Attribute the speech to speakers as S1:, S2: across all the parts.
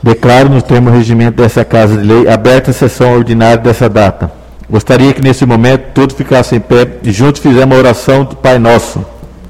S1: Declaro no termo do regimento dessa Casa de Lei aberta a sessão ordinária dessa data. Gostaria que nesse momento todos ficassem em pé e juntos fizemos a oração do Pai Nosso.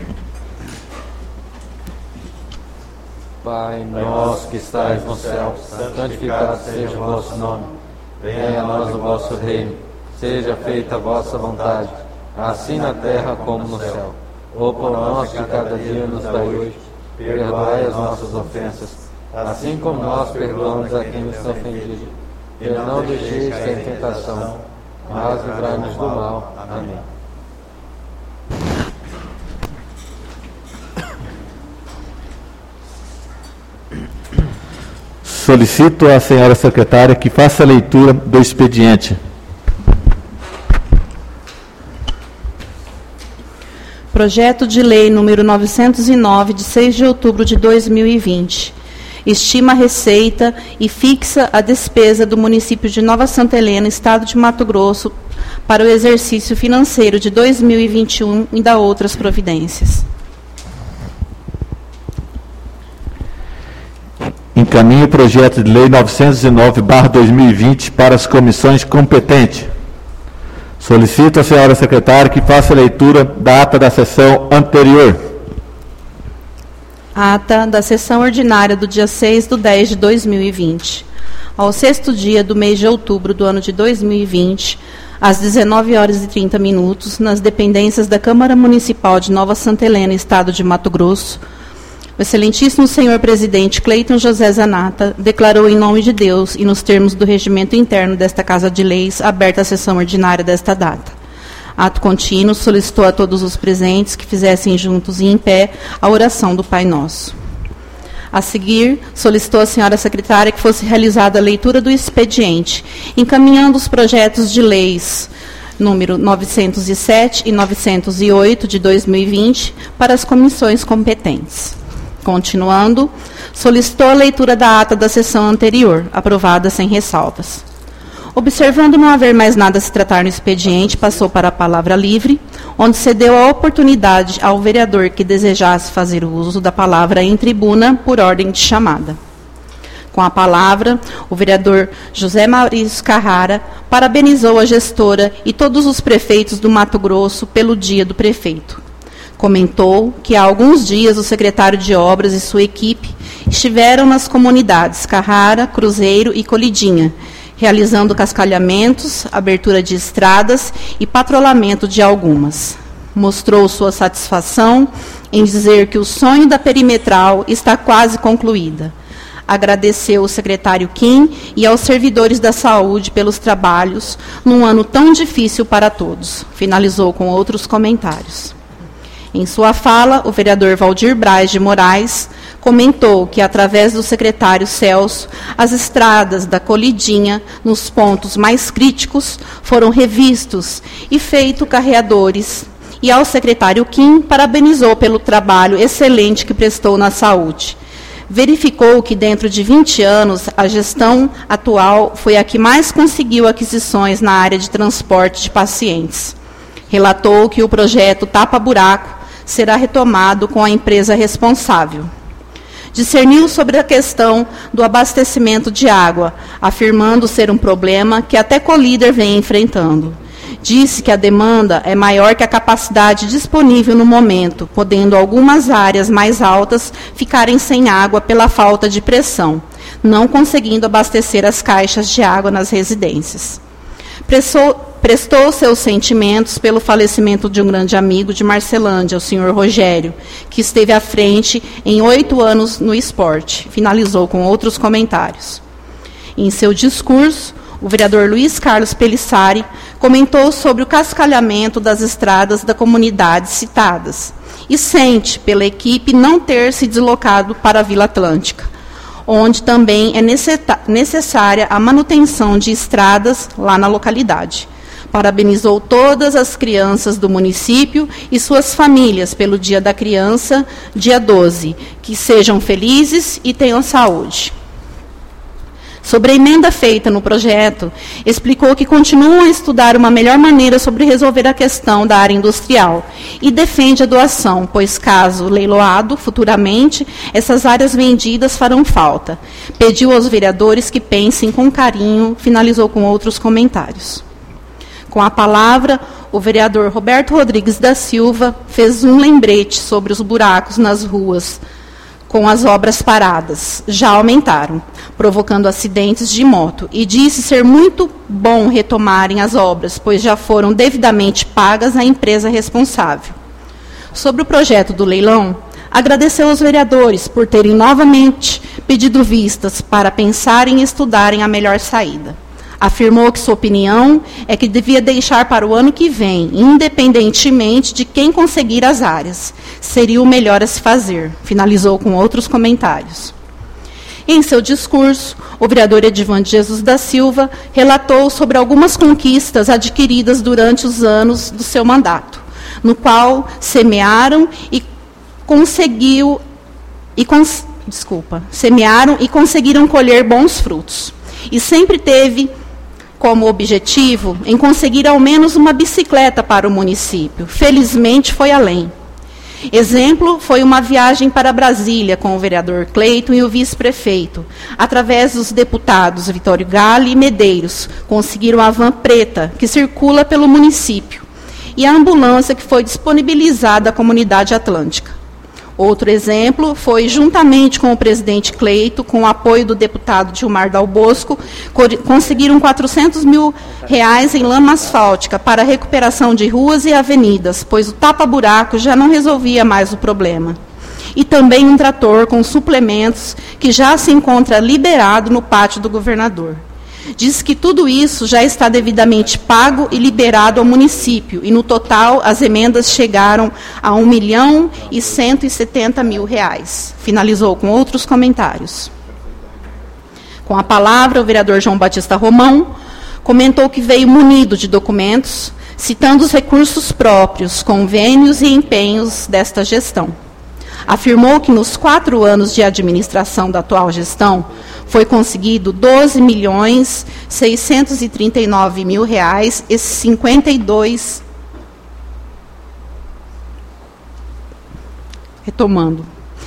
S2: Pai nosso que estais no céu, santificado seja o vosso nome. Venha a nós o vosso reino. Seja feita a vossa vontade, assim na terra como no céu. O pão nosso de cada dia nos dai hoje. Perdoai as nossas ofensas, assim como nós perdoamos a quem nos tem ofendido. E não deixeis cair em tentação, mas livrai-nos do mal. Amém.
S1: Solicito à senhora secretária que faça a leitura do expediente.
S3: Projeto de Lei número 909, de 6 de outubro de 2020. Estima a receita e fixa a despesa do município de Nova Santa Helena, Estado de Mato Grosso, para o exercício financeiro de 2021 e da outras providências.
S1: Encaminho o projeto de lei 909/2020 para as comissões competentes. Solicito à senhora secretária que faça a leitura da ata da sessão anterior.
S3: Ata da sessão ordinária do dia 6/10 de 2020. Ao 6º dia do mês de outubro do ano de 2020, às 19h30, nas dependências da Câmara Municipal de Nova Santa Helena, Estado de Mato Grosso, o excelentíssimo senhor presidente Cleiton José Zanata declarou em nome de Deus e nos termos do regimento interno desta Casa de Leis aberta a sessão ordinária desta data. Ato contínuo, solicitou a todos os presentes que fizessem juntos e em pé a oração do Pai Nosso. A seguir, solicitou à senhora secretária que fosse realizada a leitura do expediente, encaminhando os projetos de leis número 907 e 908 de 2020 para as comissões competentes. Continuando, solicitou a leitura da ata da sessão anterior, aprovada sem ressalvas. Observando não haver mais nada a se tratar no expediente, passou para a palavra livre, onde cedeu a oportunidade ao vereador que desejasse fazer o uso da palavra em tribuna por ordem de chamada. Com a palavra, o vereador José Maurício Carrara parabenizou a gestora e todos os prefeitos do Mato Grosso pelo Dia do Prefeito. Comentou que há alguns dias o secretário de Obras e sua equipe estiveram nas comunidades Carrara, Cruzeiro e Colidinha, realizando cascalhamentos, abertura de estradas e patrulhamento de algumas. Mostrou sua satisfação em dizer que o sonho da perimetral está quase concluída. Agradeceu ao secretário Kim e aos servidores da saúde pelos trabalhos num ano tão difícil para todos. Finalizou com outros comentários. Em sua fala, o vereador Valdir Braz de Moraes comentou que, através do secretário Celso, as estradas da Colidinha, nos pontos mais críticos, foram revistos e feito carreadores. E ao secretário Kim, parabenizou pelo trabalho excelente que prestou na saúde. Verificou que, dentro de 20 anos, a gestão atual foi a que mais conseguiu aquisições na área de transporte de pacientes. Relatou que o projeto Tapa Buraco será retomado com a empresa responsável. Discerniu sobre a questão do abastecimento de água, afirmando ser um problema que até Colíder vem enfrentando. Disse que a demanda é maior que a capacidade disponível no momento, podendo algumas áreas mais altas ficarem sem água pela falta de pressão, não conseguindo abastecer as caixas de água nas residências. Prestou seus sentimentos pelo falecimento de um grande amigo de Marcelândia, o senhor Rogério, que esteve à frente em 8 anos no esporte. Finalizou com outros comentários. Em seu discurso, o vereador Luiz Carlos Pelissari comentou sobre o cascalhamento das estradas da comunidade citadas e sente pela equipe não ter se deslocado para a Vila Atlântica, onde também é necessária a manutenção de estradas lá na localidade. Parabenizou todas as crianças do município e suas famílias pelo Dia da Criança, dia 12. Que sejam felizes e tenham saúde. Sobre a emenda feita no projeto, explicou que continuam a estudar uma melhor maneira sobre resolver a questão da área industrial e defende a doação, pois caso leiloado futuramente, essas áreas vendidas farão falta. Pediu aos vereadores que pensem com carinho, finalizou com outros comentários. Com a palavra, o vereador Roberto Rodrigues da Silva fez um lembrete sobre os buracos nas ruas, com as obras paradas, já aumentaram, provocando acidentes de moto, e disse ser muito bom retomarem as obras, pois já foram devidamente pagas à empresa responsável. Sobre o projeto do leilão, agradeceu aos vereadores por terem novamente pedido vistas para pensarem e estudarem a melhor saída. Afirmou que sua opinião é que devia deixar para o ano que vem, independentemente de quem conseguir as áreas. Seria o melhor a se fazer. Finalizou com outros comentários. Em seu discurso, o vereador Edivan de Jesus da Silva relatou sobre algumas conquistas adquiridas durante os anos do seu mandato, no qual semearam e conseguiram colher bons frutos. E sempre teve como objetivo em conseguir ao menos uma bicicleta para o município. Felizmente foi além. Exemplo foi uma viagem para Brasília com o vereador Cleiton e o vice-prefeito. Através dos deputados Vitório Gale e Medeiros, conseguiram a van preta, que circula pelo município, e a ambulância que foi disponibilizada à comunidade atlântica. Outro exemplo foi, juntamente com o presidente Cleito, com o apoio do deputado Gilmar Dal Bosco, conseguiram R$400 mil em lama asfáltica para a recuperação de ruas e avenidas, pois o tapa-buraco já não resolvia mais o problema. E também um trator com suplementos que já se encontra liberado no pátio do governador. Diz que tudo isso já está devidamente pago e liberado ao município, e no total as emendas chegaram a R$1.170.000. Finalizou com outros comentários. Com a palavra, o vereador João Batista Romão comentou que veio munido de documentos, citando os recursos próprios, convênios e empenhos desta gestão. Afirmou que nos 4 anos de administração da atual gestão, foi conseguido R$12.639.052. Retomando,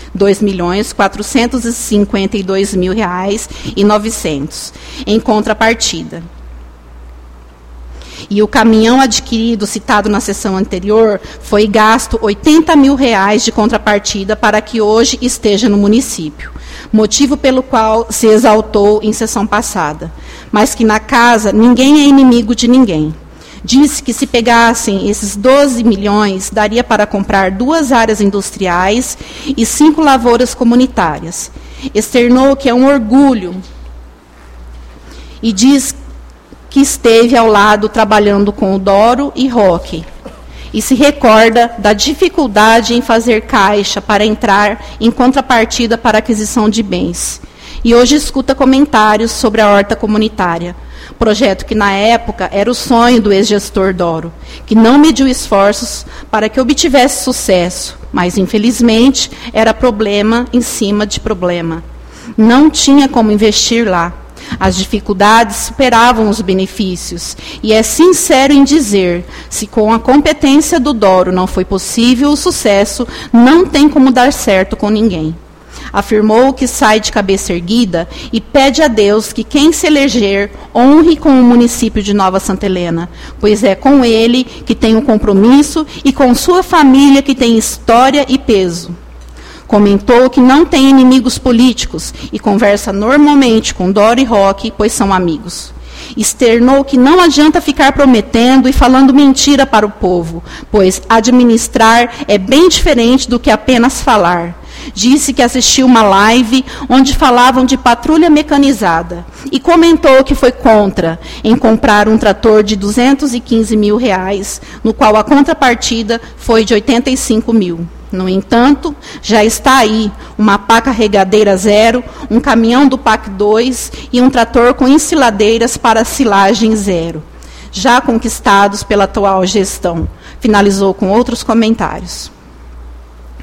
S3: R$2.452.900 em contrapartida. E o caminhão adquirido, citado na sessão anterior, foi gasto R$80 mil de contrapartida para que hoje esteja no município. Motivo pelo qual se exaltou em sessão passada. Mas que na casa ninguém é inimigo de ninguém. Disse que se pegassem esses 12 milhões, daria para comprar 2 áreas industriais e 5 lavouras comunitárias. Externou que é um orgulho e diz que esteve ao lado trabalhando com o Doro e Roque, e se recorda da dificuldade em fazer caixa para entrar em contrapartida para aquisição de bens. E hoje escuta comentários sobre a horta comunitária, projeto que na época era o sonho do ex-gestor Doro, que não mediu esforços para que obtivesse sucesso, mas infelizmente era problema em cima de problema. Não tinha como investir lá. As dificuldades superavam os benefícios, e é sincero em dizer, se com a competência do Doro não foi possível o sucesso, não tem como dar certo com ninguém. Afirmou que sai de cabeça erguida e pede a Deus que quem se eleger honre com o município de Nova Santa Helena, pois é com ele que tem um compromisso e com sua família que tem história e peso. Comentou que não tem inimigos políticos e conversa normalmente com Doro e Roque, pois são amigos. Externou que não adianta ficar prometendo e falando mentira para o povo, pois administrar é bem diferente do que apenas falar. Disse que assistiu uma live onde falavam de patrulha mecanizada e comentou que foi contra em comprar um trator de R$215 mil, no qual a contrapartida foi de R$85 mil. No entanto, já está aí uma pá carregadeira 0, um caminhão do PAC 2 e um trator com ensiladeiras para silagem 0, já conquistados pela atual gestão. Finalizou com outros comentários.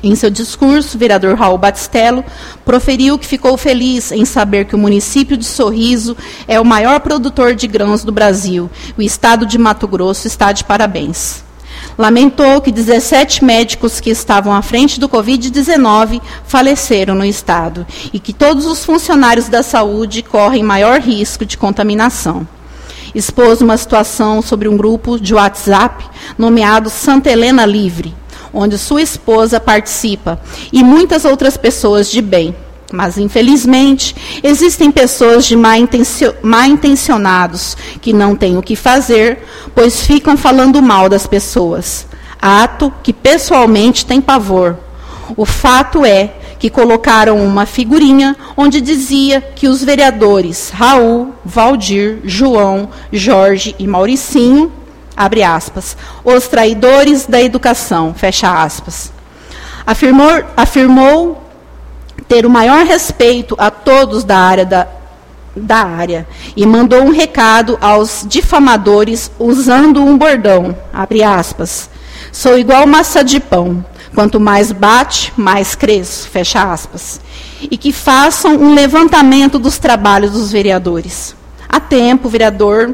S3: Em seu discurso, o vereador Raul Batistello proferiu que ficou feliz em saber que o município de Sorriso é o maior produtor de grãos do Brasil. O estado de Mato Grosso está de parabéns. Lamentou que 17 médicos que estavam à frente do Covid-19 faleceram no estado e que todos os funcionários da saúde correm maior risco de contaminação. Expôs uma situação sobre um grupo de WhatsApp nomeado Santa Helena Livre, onde sua esposa participa, e muitas outras pessoas de bem. Mas, infelizmente, existem pessoas de mal intencionados que não têm o que fazer, pois ficam falando mal das pessoas. Ato que, pessoalmente, tem pavor. O fato é que colocaram uma figurinha onde dizia que os vereadores Raul, Valdir, João, Jorge e Mauricinho, abre aspas, os traidores da educação, fecha aspas. Afirmou ter o maior respeito a todos da área e mandou um recado aos difamadores usando um bordão, abre aspas, sou igual massa de pão, quanto mais bate, mais cresço, fecha aspas. E que façam um levantamento dos trabalhos dos vereadores. Há tempo, o vereador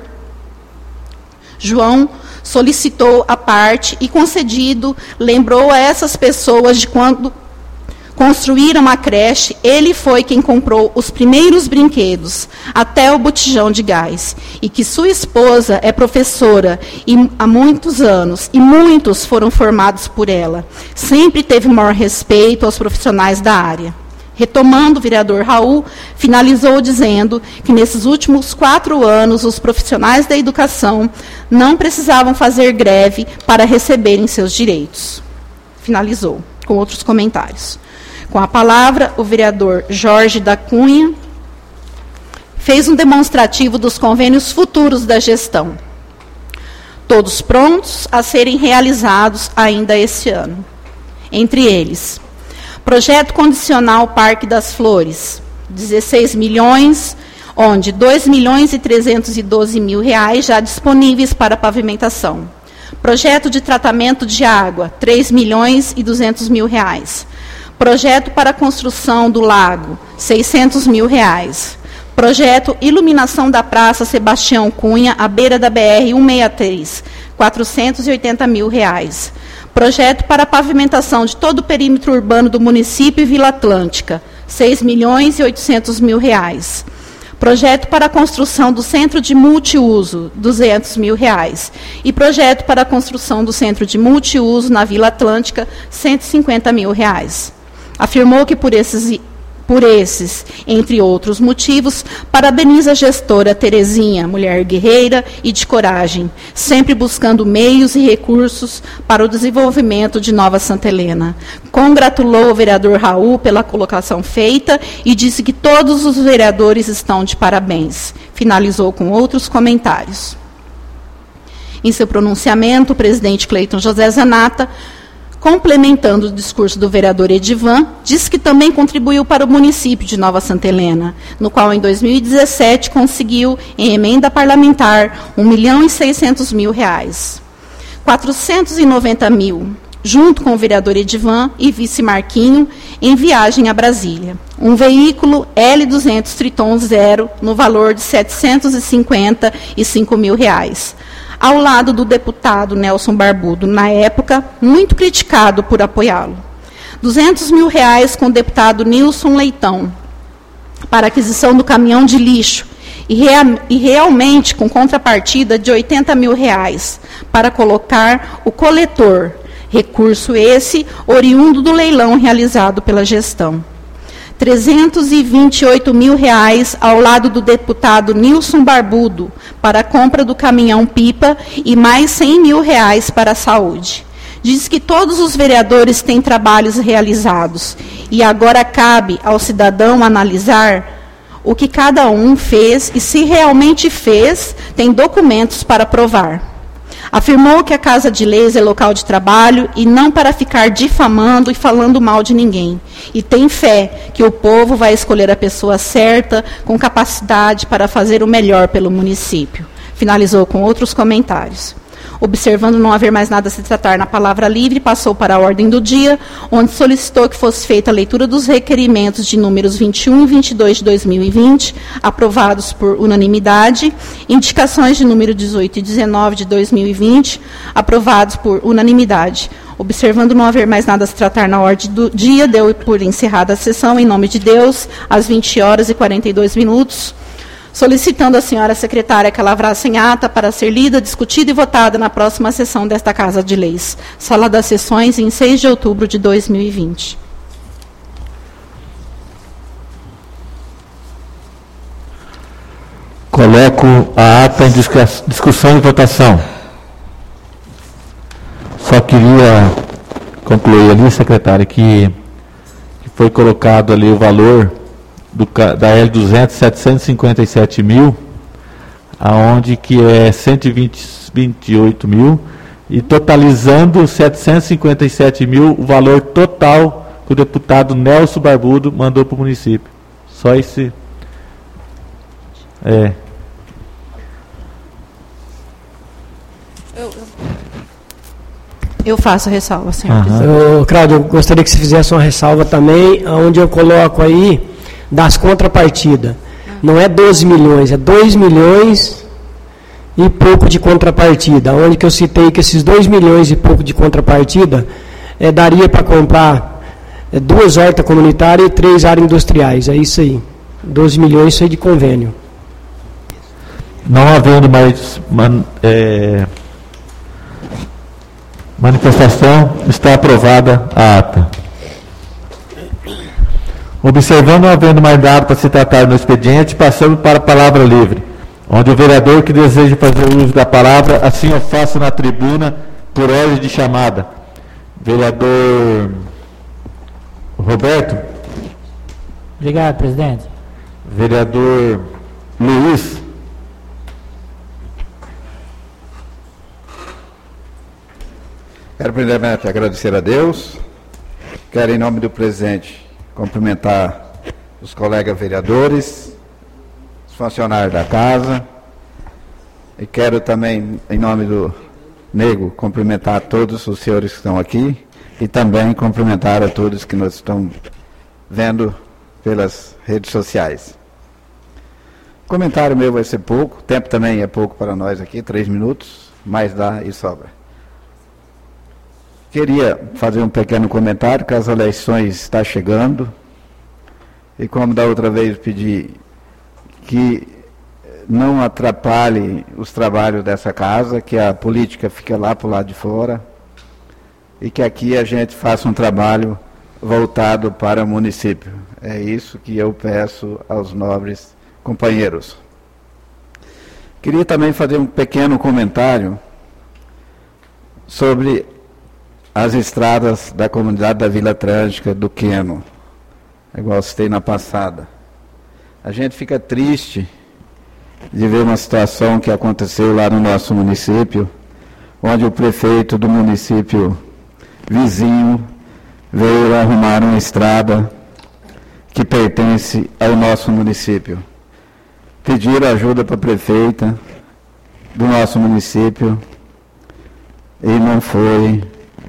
S3: João solicitou a parte e, concedido, lembrou a essas pessoas de quando construíram a creche, ele foi quem comprou os primeiros brinquedos, até o botijão de gás, e que sua esposa é professora há muitos anos, e muitos foram formados por ela. Sempre teve o maior respeito aos profissionais da área. Retomando, o vereador Raul finalizou dizendo que nesses últimos 4 anos os profissionais da educação não precisavam fazer greve para receberem seus direitos. Finalizou com outros comentários. Com a palavra, o vereador Jorge da Cunha fez um demonstrativo dos convênios futuros da gestão, todos prontos a serem realizados ainda esse ano. Entre eles, projeto condicional Parque das Flores, 16 milhões, onde 2.312.000 reais já disponíveis para pavimentação. Projeto de tratamento de água, 3.200.000 reais. Projeto para a construção do lago, 600 mil reais. Projeto iluminação da Praça Sebastião Cunha, à beira da BR-163, 480 mil reais. Projeto para a pavimentação de todo o perímetro urbano do município e Vila Atlântica, 6.800.000 reais. Projeto para a construção do centro de multiuso, 200 mil reais. E projeto para a construção do centro de multiuso na Vila Atlântica, 150 mil reais. Afirmou que por esses, entre outros motivos, parabeniza a gestora Terezinha, mulher guerreira e de coragem, sempre buscando meios e recursos para o desenvolvimento de Nova Santa Helena. Congratulou o vereador Raul pela colocação feita e disse que todos os vereadores estão de parabéns. Finalizou com outros comentários. Em seu pronunciamento, o presidente Cleiton José Zanata, complementando o discurso do vereador Edivan, diz que também contribuiu para o município de Nova Santa Helena, no qual, em 2017, conseguiu, em emenda parlamentar, R$ 1.600.000. 490 mil, junto com o vereador Edivan e vice Marquinho, em viagem a Brasília. Um veículo L200 Triton Zero, no valor de R$ 755 mil. Ao lado do deputado Nelson Barbudo, na época, muito criticado por apoiá-lo. R$ 200 mil com o deputado Nilson Leitão, para aquisição do caminhão de lixo, e realmente com contrapartida de R$ 80 mil para colocar o coletor, recurso esse oriundo do leilão realizado pela gestão. R$ 328 mil ao lado do deputado Nilson Barbudo para a compra do caminhão-pipa e mais R$ 100 mil para a saúde. Diz que todos os vereadores têm trabalhos realizados e agora cabe ao cidadão analisar o que cada um fez e, se realmente fez, tem documentos para provar. Afirmou que a Casa de Leis é local de trabalho e não para ficar difamando e falando mal de ninguém. E tem fé que o povo vai escolher a pessoa certa, com capacidade para fazer o melhor pelo município. Finalizou com outros comentários. Observando não haver mais nada a se tratar na palavra livre, passou para a ordem do dia, onde solicitou que fosse feita a leitura dos requerimentos de números 21 e 22 de 2020, aprovados por unanimidade, indicações de número 18 e 19 de 2020, aprovados por unanimidade. Observando não haver mais nada a se tratar na ordem do dia, deu por encerrada a sessão, em nome de Deus, às 20 horas e 42 minutos, solicitando à senhora secretária que lavrasse em ata para ser lida, discutida e votada na próxima sessão desta Casa de Leis. Sala das Sessões, em 6 de outubro de 2020.
S1: Coloco a ata em discussão e votação. Só queria concluir ali, secretária, que foi colocado ali o valor da L200, 757 mil, aonde que é 128 mil, e totalizando 757 mil, o valor total que o deputado Nelson Barbudo mandou para o município. Só esse...
S3: Eu faço a ressalva, senhor.
S4: Cláudio, eu gostaria que você fizesse uma ressalva também, onde eu coloco aí das contrapartidas. Não é 12 milhões, é 2 milhões e pouco de contrapartida. Onde que eu citei que esses 2 milhões e pouco de contrapartida daria para comprar 2 hortas comunitárias e 3 áreas industriais. É isso aí. 12 milhões, isso aí de convênio.
S1: Não havendo mais manifestação, está aprovada a ata. Observando não havendo mais dado para se tratar no expediente, passamos para a palavra livre, onde o vereador que deseja fazer uso da palavra, assim o faça na tribuna, por ordem de chamada. Vereador Roberto.
S5: Obrigado, presidente.
S1: Vereador Luiz.
S6: Quero primeiramente agradecer a Deus, quero em nome do presidente cumprimentar os colegas vereadores, os funcionários da casa, e quero também em nome do Nego cumprimentar todos os senhores que estão aqui e também cumprimentar a todos que nós estamos vendo pelas redes sociais. O comentário meu vai ser pouco, o tempo também é pouco para nós aqui, 3 minutos, mas dá e sobra. Queria fazer um pequeno comentário, que as eleições estão chegando, e como da outra vez pedi que não atrapalhe os trabalhos dessa casa, que a política fique lá para o lado de fora, e que aqui a gente faça um trabalho voltado para o município. É isso que eu peço aos nobres companheiros. Queria também fazer um pequeno comentário sobre as estradas da comunidade da Vila Trângica do Queno, igual citei na passada. A gente fica triste de ver uma situação que aconteceu lá no nosso município, onde o prefeito do município vizinho veio arrumar uma estrada que pertence ao nosso município. Pediram ajuda para a prefeita do nosso município e não foi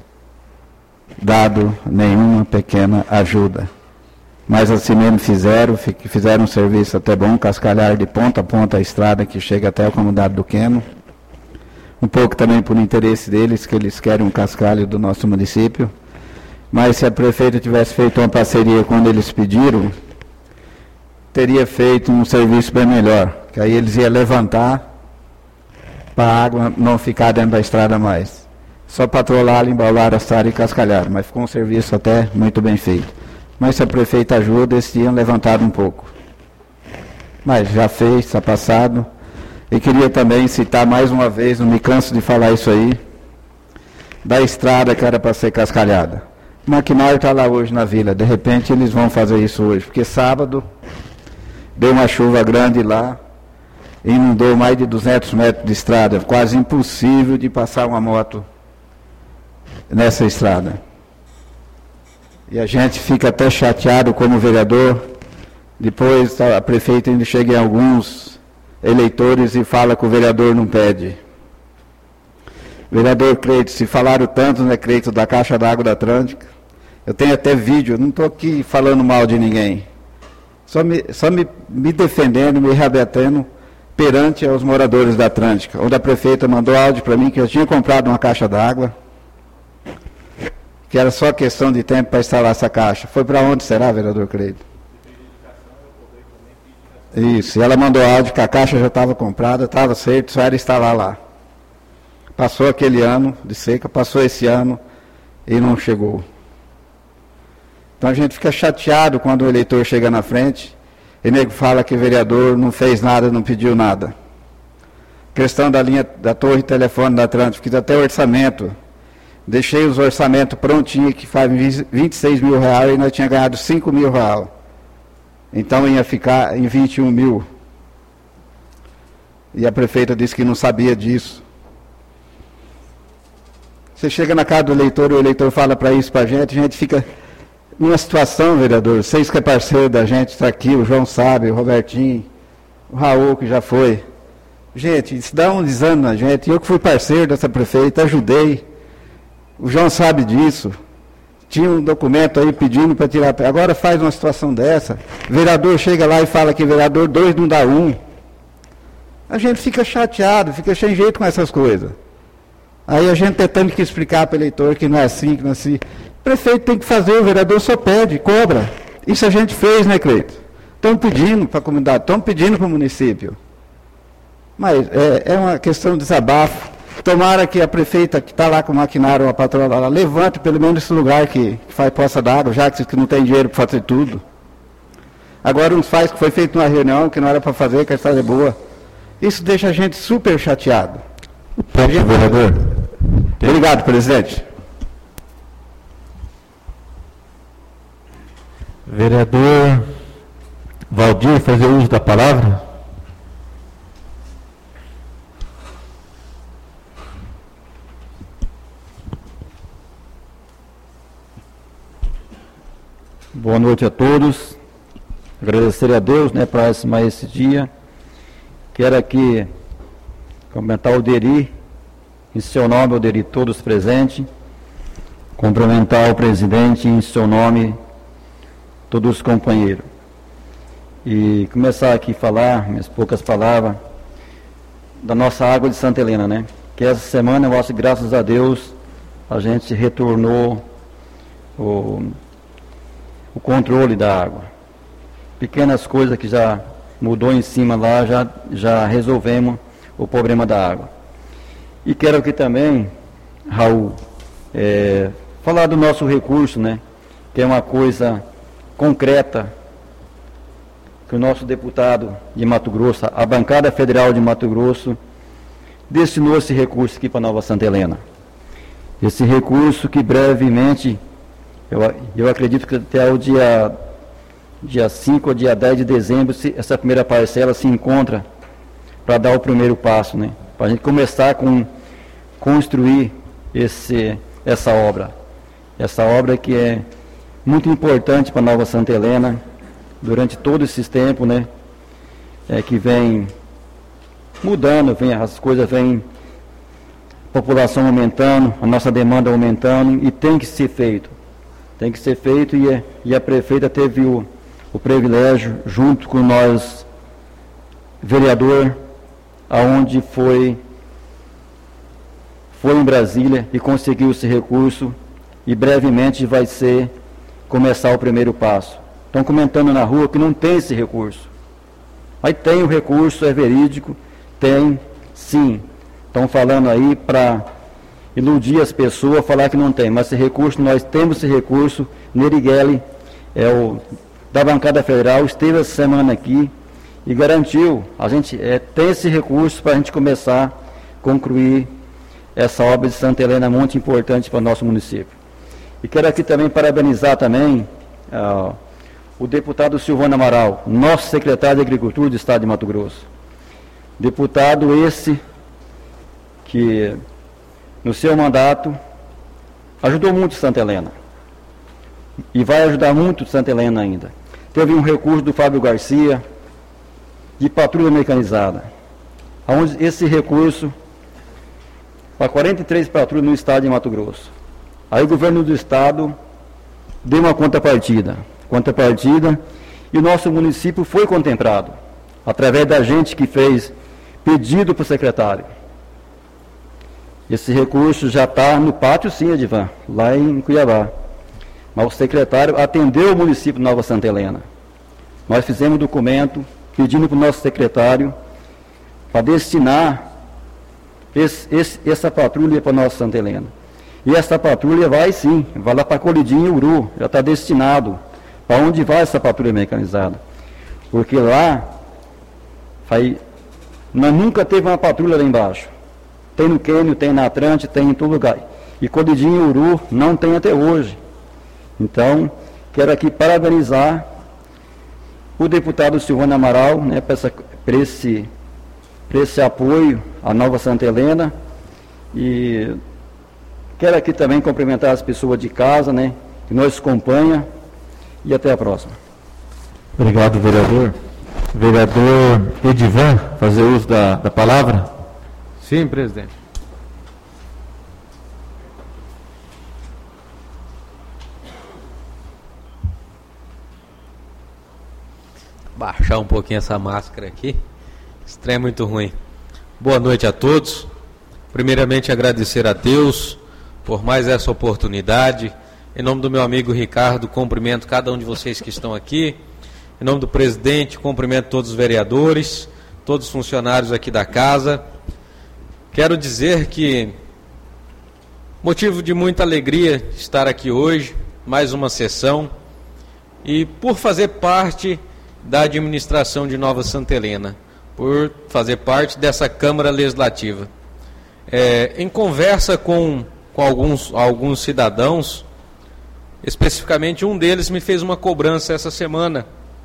S6: dado nenhuma pequena ajuda. Mas assim mesmo fizeram um serviço até bom, cascalhar de ponta a ponta a estrada que chega até a comunidade do Queno. Um pouco também por interesse deles, que eles querem um cascalho do nosso município. Mas se a prefeita tivesse feito uma parceria quando eles pediram, teria feito um serviço bem melhor, que aí eles iam levantar para a água não ficar dentro da estrada mais. Só patrolar, embalar a estrada e cascalhar, mas ficou um serviço até muito bem feito. Mas se a prefeita ajuda, eles tinham levantado um pouco. Mas já fez, está passado. E queria também citar mais uma vez, não me canso de falar isso aí, da estrada que era para ser cascalhada. O maquinário está lá hoje na vila, de repente eles vão fazer isso hoje, porque sábado deu uma chuva grande lá, inundou mais de 200 metros de estrada, quase impossível de passar uma moto nessa estrada. E a gente fica até chateado como vereador, depois a prefeita ainda chega em alguns eleitores e fala que o vereador não pede. Vereador Cleito, se falaram tanto, né, Cleito, da caixa d'água da Atlântica, eu tenho até vídeo, não estou aqui falando mal de ninguém, só me defendendo, me rebatendo perante aos moradores da Atlântica, onde a prefeita mandou áudio para mim que eu tinha comprado uma caixa d'água, que era só questão de tempo para instalar essa caixa. Foi para onde será, vereador Cleito? Isso, e ela mandou áudio que a caixa já estava comprada, estava certo, só era instalar lá. Passou aquele ano de seca, passou esse ano e não chegou. Então a gente fica chateado quando o eleitor chega na frente e nego fala que o vereador não fez nada, não pediu nada. Questão da linha da torre de telefone da Atlântica, fiz até orçamento. Deixei os orçamentos prontinhos, que faz 26 mil reais, e nós tínhamos ganhado 5 mil reais. Então ia ficar em 21 mil. E a prefeita disse que não sabia disso. Você chega na casa do eleitor e o eleitor fala para isso para a gente fica numa situação, vereador, vocês que é parceiro da gente, está aqui, o João sabe, o Robertinho, o Raul que já foi. Gente, isso dá um desânimo na gente. Eu que fui parceiro dessa prefeita, ajudei. O João sabe disso. Tinha um documento aí pedindo para tirar. Agora faz uma situação dessa. O vereador chega lá e fala que vereador 2 não dá 1. A gente fica chateado, fica sem jeito com essas coisas. Aí a gente tentando que explicar para o eleitor que não é assim, que não é assim. O prefeito tem que fazer, o vereador só pede, cobra. Isso a gente fez, né, Cleito? Estão pedindo para a comunidade, estão pedindo para o município. Mas é uma questão de desabafo. Tomara que a prefeita que está lá com o maquinário, a patroa, ela levante pelo menos esse lugar que faz poça d'água, já que não tem dinheiro para fazer tudo. Agora uns faz que foi feito uma reunião que não era para fazer, que a estrada é boa. Isso deixa a gente super chateado.
S1: Ponto, vereador.
S6: Obrigado, presidente.
S1: Vereador Valdir, fazer uso da palavra.
S7: Boa noite a todos. Agradecer a Deus, né, para mais esse dia. Quero aqui cumprimentar o Deri, em seu nome, o Deri, todos presentes. Cumprimentar o presidente, em seu nome, todos os companheiros. E começar aqui a falar, minhas poucas palavras, da nossa água de Santa Helena, né? Que essa semana, graças a Deus, a gente retornou o controle da água. Pequenas coisas que já mudou em cima lá, já resolvemos o problema da água. E quero aqui também, Raul, falar do nosso recurso, né? Que é uma coisa concreta, que o nosso deputado de Mato Grosso, a bancada federal de Mato Grosso, destinou esse recurso aqui para Nova Santa Helena. Esse recurso que brevemente, eu acredito que até o dia 5 ou dia 10 de dezembro, essa primeira parcela se encontra para dar o primeiro passo, né? Para a gente começar a construir essa obra. Essa obra que é muito importante para Nova Santa Helena, durante todos esses tempos, né? Que vem mudando, as coisas vêm, a população aumentando, a nossa demanda aumentando, e tem que ser feito. Tem que ser feito, e a prefeita teve o privilégio, junto com nós, vereador, aonde foi em Brasília e conseguiu esse recurso, e brevemente vai começar o primeiro passo. Estão comentando na rua que não tem esse recurso. Aí tem o recurso, é verídico, tem sim. Estão falando aí para iludir as pessoas, falar que não tem, mas esse recurso, nós temos esse recurso. Nerigueli, da bancada federal, esteve essa semana aqui e garantiu, a gente tem esse recurso para a gente começar a concluir essa obra de Santa Helena, muito importante para o nosso município. E quero aqui também parabenizar também o deputado Silvano Amaral, nosso secretário de Agricultura do Estado de Mato Grosso. Deputado esse que, no seu mandato, ajudou muito Santa Helena. E vai ajudar muito Santa Helena ainda. Teve um recurso do Fábio Garcia, de patrulha mecanizada. Onde esse recurso para 43 patrulhas no estado de Mato Grosso. Aí o governo do estado deu uma contrapartida, e o nosso município foi contemplado, através da gente que fez pedido para o secretário. Esse recurso já está no pátio, sim, Edivan, lá em Cuiabá. Mas o secretário atendeu o município de Nova Santa Helena. Nós fizemos um documento pedindo para o nosso secretário para destinar essa patrulha para Nova Santa Helena. E essa patrulha vai sim, vai lá para Colidinho e Uru, já está destinado. Para onde vai essa patrulha mecanizada? Porque lá, nós nunca teve uma patrulha lá embaixo. Tem no Quênio, tem na Atlante, tem em todo lugar. E Colidinho e Uru não tem até hoje. Então, quero aqui parabenizar o deputado Silvano Amaral, né, por esse apoio à Nova Santa Helena. E quero aqui também cumprimentar as pessoas de casa, né, que nos acompanham. E até a próxima.
S1: Obrigado, vereador. Vereador Edivan, fazer uso da palavra?
S2: Sim, presidente. Baixar um pouquinho essa máscara aqui. Esse trem é muito ruim. Boa noite a todos. Primeiramente, agradecer a Deus por mais essa oportunidade. Em nome do meu amigo Ricardo, cumprimento cada um de vocês que estão aqui. Em nome do presidente, cumprimento todos os vereadores, todos os funcionários aqui da casa. Quero dizer que motivo de muita alegria estar aqui hoje, mais uma sessão, e por fazer parte da administração de Nova Santa Helena, por fazer parte dessa Câmara Legislativa. Em conversa com alguns cidadãos, especificamente um deles me fez uma cobrança essa semana.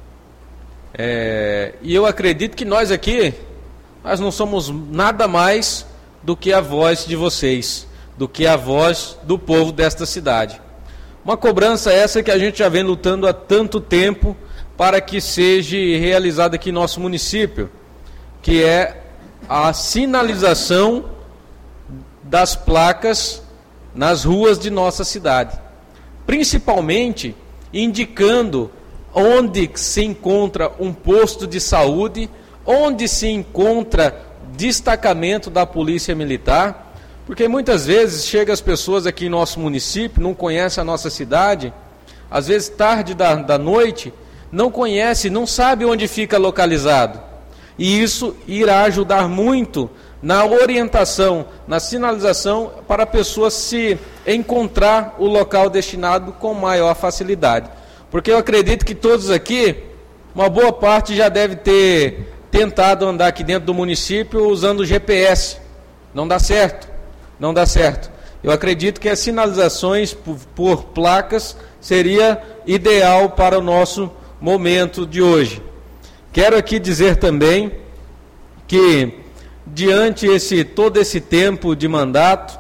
S2: E eu acredito que nós aqui, nós não somos nada mais do que a voz de vocês, do que a voz do povo desta cidade. Uma cobrança essa que a gente já vem lutando há tanto tempo para que seja realizada aqui em nosso município, que é a sinalização das placas nas ruas de nossa cidade. Principalmente indicando onde se encontra um posto de saúde, onde se encontra destacamento da Polícia Militar, porque muitas vezes chegam as pessoas aqui em nosso município, não conhecem a nossa cidade, às vezes tarde da noite, não conhece, não sabe onde fica localizado. E isso irá ajudar muito na orientação, na sinalização, para a pessoa se encontrar o local destinado com maior facilidade. Porque eu acredito que todos aqui, uma boa parte já deve ter tentado andar aqui dentro do município usando o GPS. Não dá certo, não dá certo. Eu acredito que as sinalizações por placas seria ideal para o nosso momento de hoje. Quero aqui dizer também que, diante todo esse tempo de mandato,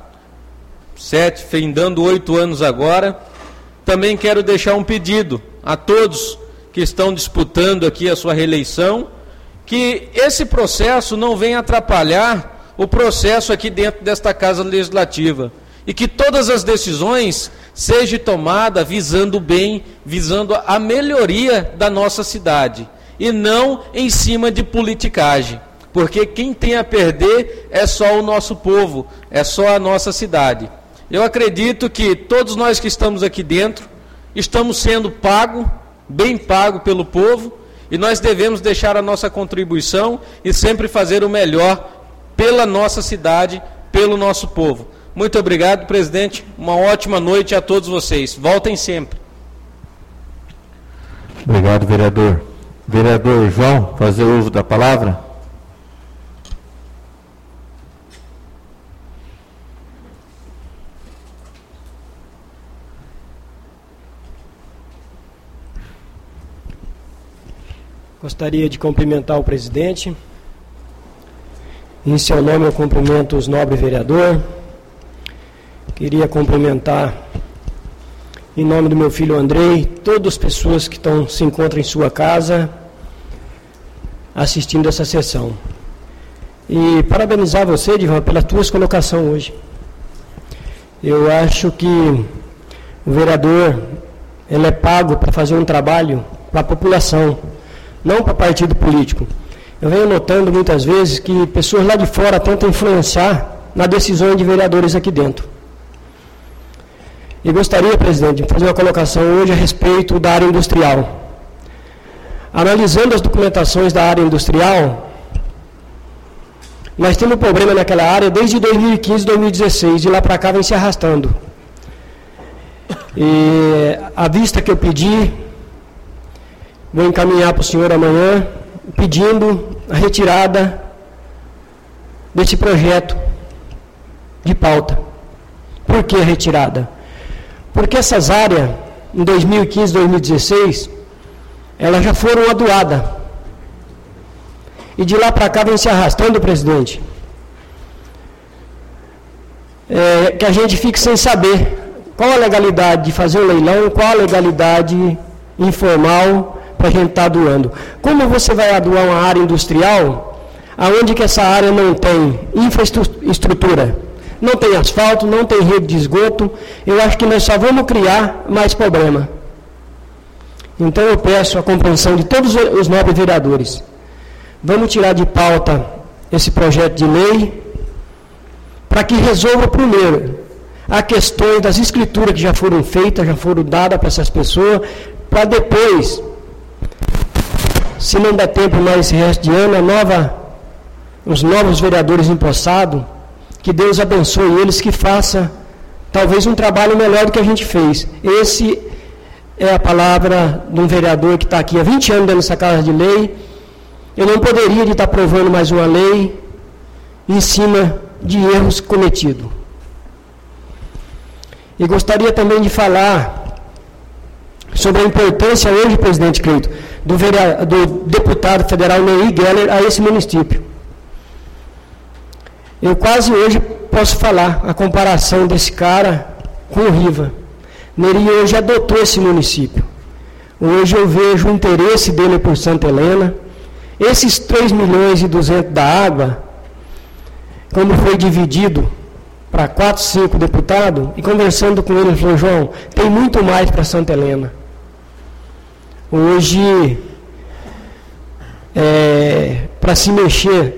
S2: 7, findando 8 anos agora, também quero deixar um pedido a todos que estão disputando aqui a sua reeleição, que esse processo não venha atrapalhar o processo aqui dentro desta Casa Legislativa, e que todas as decisões sejam tomadas visando o bem, visando a melhoria da nossa cidade, e não em cima de politicagem, porque quem tem a perder é só o nosso povo, é só a nossa cidade. Eu acredito que todos nós que estamos aqui dentro estamos sendo bem pago pelo povo, e nós devemos deixar a nossa contribuição e sempre fazer o melhor pela nossa cidade, pelo nosso povo. Muito obrigado, presidente. Uma ótima noite a todos vocês. Voltem sempre.
S1: Obrigado, vereador. Vereador João, fazer uso da palavra.
S4: Gostaria de cumprimentar o presidente. Em seu nome eu cumprimento os nobres vereadores. Queria cumprimentar, em nome do meu filho Andrei, todas as pessoas que se encontram em sua casa assistindo essa sessão. E parabenizar você, Divan, pela tua colocação hoje. Eu acho que o vereador, ele é pago para fazer um trabalho para a população, não para partido político. Eu venho notando muitas vezes que pessoas lá de fora tentam influenciar na decisão de vereadores aqui dentro. E gostaria, presidente, de fazer uma colocação hoje a respeito da área industrial. Analisando as documentações da área industrial, nós temos um problema naquela área desde 2015, 2016, de lá para cá vem se arrastando. E a vista que eu pedi, vou encaminhar para o senhor amanhã, pedindo a retirada desse projeto de pauta. Por que a retirada? Porque essas áreas, em 2015, 2016, elas já foram aduadas. E de lá para cá vem se arrastando, presidente. Que a gente fique sem saber qual a legalidade de fazer um leilão, qual a legalidade informal para a gente estar doando. Como você vai aduar uma área industrial, aonde que essa área não tem infraestrutura, não tem asfalto, não tem rede de esgoto, eu acho que nós só vamos criar mais problema. Então eu peço a compreensão de todos os nobres vereadores. Vamos tirar de pauta esse projeto de lei para que resolva primeiro a questão das escrituras que já foram feitas, já foram dadas para essas pessoas, para depois, se não der tempo mais esse resto de ano, os novos vereadores empossados, que Deus abençoe eles, que faça talvez um trabalho melhor do que a gente fez. Esse é a palavra de um vereador que está aqui há 20 anos dentro dessa casa de lei. Eu não poderia estar aprovando mais uma lei em cima de erros cometidos. E gostaria também de falar sobre a importância hoje, presidente Cleito, do deputado federal Nery Geller a esse município. Eu quase hoje posso falar a comparação desse cara com o Riva. Nery hoje adotou esse município. Hoje eu vejo o interesse dele por Santa Helena. Esses 3 milhões e 200 da água, como foi dividido para 4, 5 deputados, e conversando com ele, ele falou: João, tem muito mais para Santa Helena. Hoje, para se mexer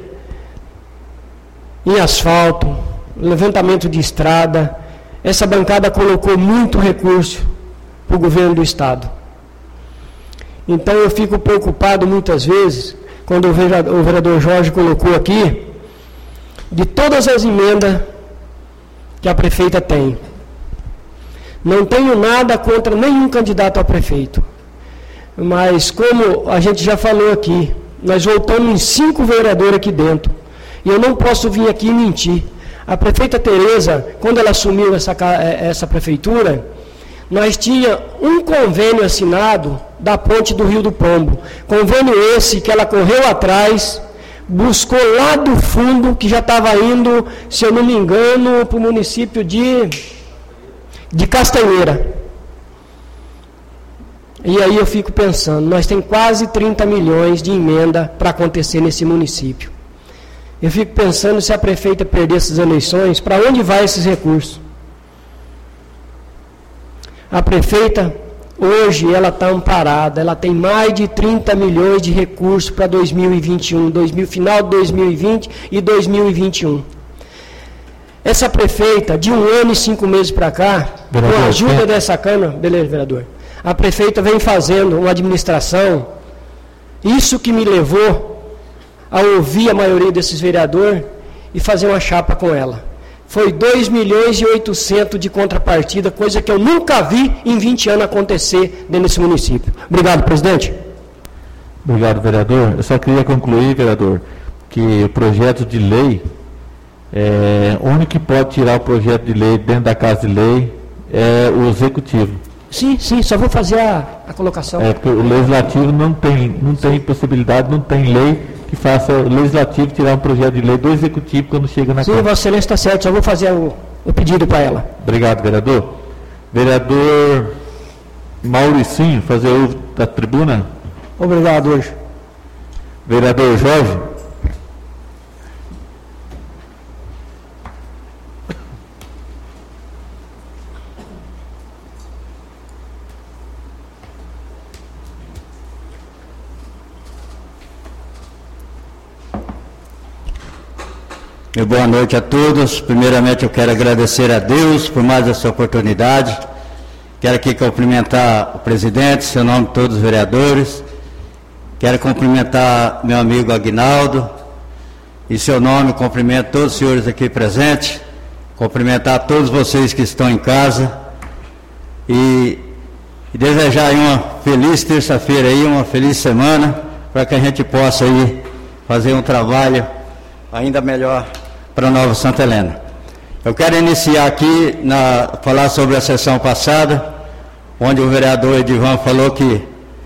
S4: em asfalto, levantamento de estrada, essa bancada colocou muito recurso para o governo do Estado. Então eu fico preocupado muitas vezes, quando o vereador Jorge colocou aqui, de todas as emendas que a prefeita tem. Não tenho nada contra nenhum candidato a prefeito. Mas como a gente já falou aqui, nós voltamos em 5 vereadores aqui dentro. E eu não posso vir aqui e mentir. A prefeita Tereza, quando ela assumiu essa prefeitura, nós tínhamos um convênio assinado da ponte do Rio do Pombo. Convênio esse que ela correu atrás, buscou lá do fundo, que já estava indo, se eu não me engano, para o município de Castanheira. E aí eu fico pensando, nós temos quase 30 milhões de emenda para acontecer nesse município. Eu fico pensando, se a prefeita perder essas eleições, para onde vai esses recursos? A prefeita, hoje, ela está amparada, ela tem mais de 30 milhões de recursos para 2021, final de 2020 e 2021. Essa prefeita, de 1 ano e 5 meses para cá, com a ajuda dessa Câmara, beleza, vereador, a prefeita vem fazendo uma administração, isso que me levou a ouvir a maioria desses vereadores e fazer uma chapa com ela. Foi 2 milhões e 800 de contrapartida, coisa que eu nunca vi em 20 anos acontecer dentro desse município. Obrigado, presidente.
S1: Obrigado, vereador. Eu só queria concluir, vereador, que o projeto de lei, o único que pode tirar o projeto de lei dentro da Casa de Lei é o Executivo.
S4: Sim, só vou fazer a colocação.
S1: Porque o Legislativo não tem possibilidade, não tem lei que faça o Legislativo tirar um projeto de lei do Executivo quando chega na Câmara.
S4: Sim, Vossa Excelência está certo, só vou fazer o pedido para ela.
S1: Obrigado, vereador. Vereador Mauricinho, fazer uso da tribuna.
S4: Obrigado, hoje.
S1: Vereador Jorge.
S8: E boa noite a todos. Primeiramente eu quero agradecer a Deus por mais essa oportunidade. Quero aqui cumprimentar o presidente, seu nome de todos os vereadores. Quero cumprimentar meu amigo Aguinaldo. Em seu nome, cumprimento todos os senhores aqui presentes. Cumprimentar todos vocês que estão em casa. E desejar aí uma feliz terça-feira aí, uma feliz semana, para que a gente possa aí fazer um trabalho ainda melhor para Nova Santa Helena. Eu quero iniciar aqui, falar sobre a sessão passada, onde o vereador Edivan falou que